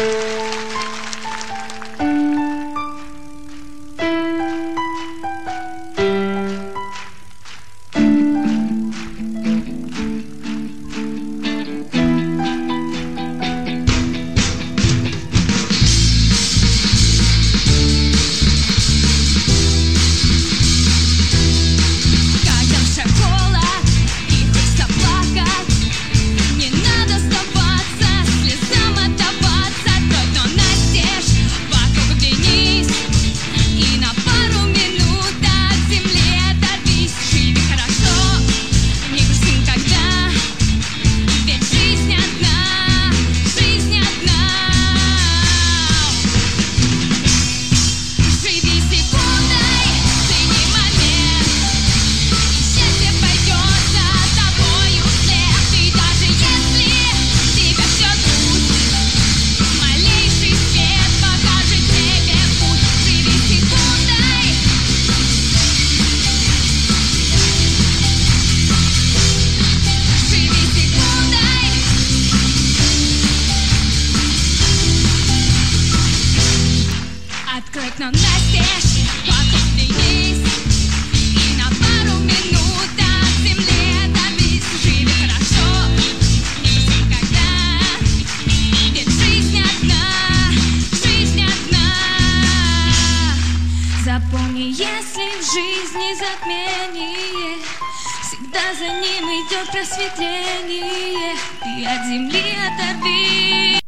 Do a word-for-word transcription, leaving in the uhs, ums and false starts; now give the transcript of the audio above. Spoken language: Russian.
Открыть нам настежь, вокруг весь, и на пару минут от земли оторвись. Живи хорошо, не грусти никогда, ведь жизнь одна, жизнь одна. Запомни, если в жизни затмение, всегда за ним идет просветление. Ты от земли оторвись.